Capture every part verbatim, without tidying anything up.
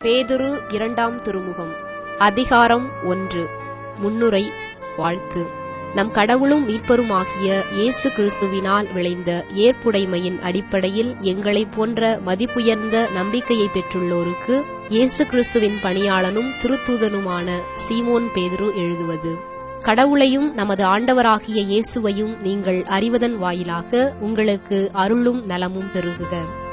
பேதுரு இரண்டாம் திருமுகம் அதிகாரம் ஒன்று. முன்னுரை. வாழ்த்து. நம் கடவுளும் மீட்பருமாகிய இயேசு கிறிஸ்துவினால் விளைந்த ஏற்புடைமையின் அடிப்படையில் எங்களைப் போன்ற மதிப்புயர்ந்த நம்பிக்கையை பெற்றுள்ளோருக்கு இயேசு கிறிஸ்துவின் பணியாளனும் திருத்தூதனுமான சீமோன் பேதுரு எழுதுவது. கடவுளையும் நமது ஆண்டவராகிய இயேசுவையும் நீங்கள் அறிவதன் வாயிலாக உங்களுக்கு அருளும் நலமும் பெருகுக.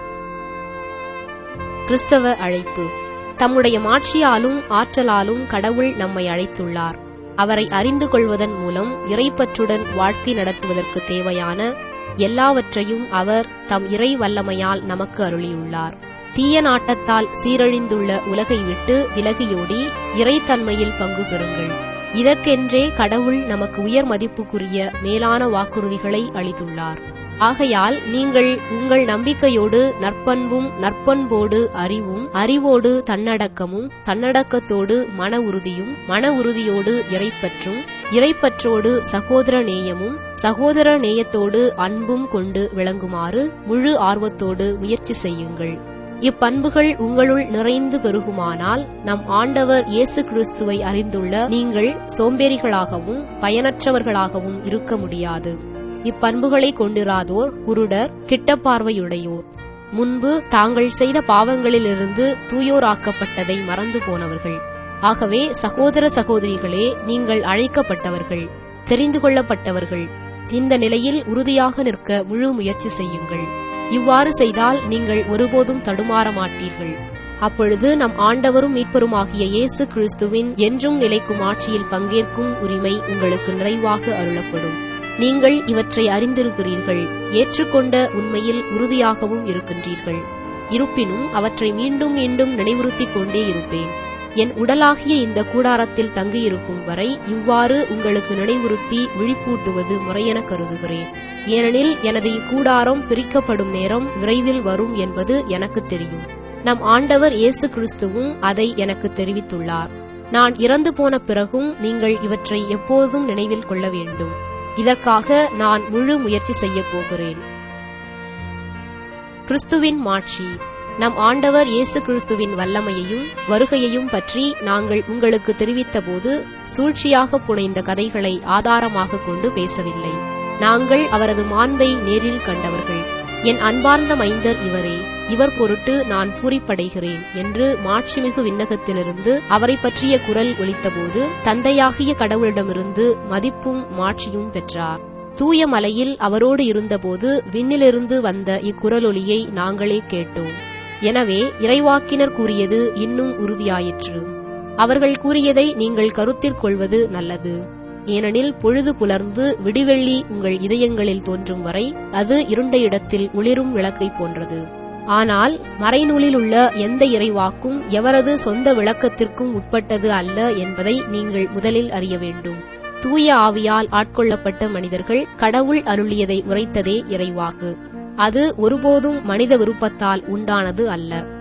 கிறிஸ்தவ அழைப்பு. தம்முடைய மாட்சியாலும் ஆற்றலாலும் கடவுள் நம்மை அழைத்துள்ளார். அவரை அறிந்து கொள்வதன் மூலம் இறைப்பற்றுடன் வாழ்க்கை நடத்துவதற்கு தேவையான எல்லாவற்றையும் அவர் தம் இறை வல்லமையால் நமக்கு அருளியுள்ளார். தீய நாட்டத்தால் சீரழிந்துள்ள உலகை விட்டு விலகியோடி இறைத்தன்மையில் பங்கு பெறுங்கள். இதற்கென்றே கடவுள் நமக்கு உயர் மதிப்புக்குரிய மேலான வாக்குறுதிகளை அளித்துள்ளார். ஆகையால் நீங்கள் உங்கள் நம்பிக்கையோடு நற்பண்பும், நற்பண்போடு அறிவும், அறிவோடு தன்னடக்கமும், தன்னடக்கத்தோடு மன உறுதியும், மன உறுதியோடு இறைப்பற்றும், இறைப்பற்றோடு சகோதர நேயமும், சகோதர நேயத்தோடு அன்பும் கொண்டு விளங்குமாறு முழு ஆர்வத்தோடு முயற்சி செய்யுங்கள். இப்பண்புகள் உங்களுள் நிறைந்து பெருகுமானால் நம் ஆண்டவர் இயேசு கிறிஸ்துவை அறிந்துள்ள நீங்கள் சோம்பேறிகளாகவும் பயனற்றவர்களாகவும் இருக்க முடியாது. இப்பண்புகளை கொண்டிராதோர் குருடர், கிட்டப்பார்வையுடையோர், முன்பு தாங்கள் செய்த பாவங்களிலிருந்து தூயோராக்கப்பட்டதை மறந்து போனவர்கள். ஆகவே சகோதர சகோதரிகளே, நீங்கள் அழைக்கப்பட்டவர்கள், தெரிந்து கொள்ளப்பட்டவர்கள். இந்த நிலையில் உறுதியாக நிற்க முழு முயற்சி செய்யுங்கள். இவ்வாறு செய்தால் நீங்கள் ஒருபோதும் தடுமாற மாட்டீர்கள். அப்பொழுது நம் ஆண்டவரும் மீட்பருமாகிய இயேசு கிறிஸ்துவின் என்றும் நிலைக்கும் ஆட்சியில் பங்கேற்கும் உரிமை உங்களுக்கு நிறைவாக அருளப்படும். நீங்கள் இவற்றை அறிந்திருக்கிறீர்கள், ஏற்றுக்கொண்ட உண்மையில் உறுதியாகவும் இருக்கின்றீர்கள். இருப்பினும் அவற்றை மீண்டும் மீண்டும் நினைவுறுத்திக் கொண்டே இருப்பேன். என் உடலாகிய இந்த கூடாரத்தில் தங்கியிருக்கும் வரை இவ்வாறு உங்களுக்கு நினைவுறுத்தி விழிப்பூட்டுவது முறையென கருதுகிறேன். ஏனெனில் எனது இக்கூடாரம் பிரிக்கப்படும் நேரம் விரைவில் வரும் என்பது எனக்கு தெரியும். நம் ஆண்டவர் இயேசு கிறிஸ்துவும் அதை எனக்கு தெரிவித்துள்ளார். நான் இறந்து போன பிறகும் நீங்கள் இவற்றை எப்போதும் நினைவில் கொள்ள வேண்டும். இதற்காக நான் முழு முயற்சி செய்யப் போகிறேன். கிறிஸ்துவின் மாட்சி. நம் ஆண்டவர் இயேசு கிறிஸ்துவின் வல்லமையையும் வருகையையும் பற்றி நாங்கள் உங்களுக்கு தெரிவித்தபோது சூழ்ச்சியாக புனைந்த கதைகளை ஆதாரமாக கொண்டு பேசவில்லை. நாங்கள் அவரது மாண்பை நேரில் கண்டவர்கள். என் அன்பார்ந்த மைந்தர் இவரே, இவர் பொருட்டு நான் பூரிப்படைகிறேன் என்று மாட்சிமிகு விண்ணகத்திலிருந்து அவரை பற்றிய குரல் ஒலித்தபோது தந்தையாகிய கடவுளிடமிருந்து மதிப்பும் மாட்சியும் பெற்றார். தூய மலையில் அவரோடு இருந்தபோது விண்ணிலிருந்து வந்த இக்குரலொலியை நாங்களே கேட்டோம். எனவே இறைவாக்கினர் கூறியது இன்னும் உறுதியாயிற்று. அவர்கள் கூறியதை நீங்கள் கருத்திற்கொள்வது நல்லது. ஏனெனில் பொழுது புலர்ந்து விடிவெள்ளி உங்கள் இதயங்களில் தோன்றும் வரை அது இருண்ட இடத்தில் ஒளிரும் விளக்கை போன்றது. ஆனால் மறைநூலில் உள்ள எந்த இறைவாக்கும் எவரது சொந்த விளக்கத்திற்கும் உட்பட்டது அல்ல என்பதை நீங்கள் முதலில் அறிய வேண்டும். தூய ஆவியால் ஆட்கொள்ளப்பட்ட மனிதர்கள் கடவுள் அருளியதை உரைத்ததே இறைவாக்கு. அது ஒருபோதும் மனித விருப்பத்தால் உண்டானது அல்ல.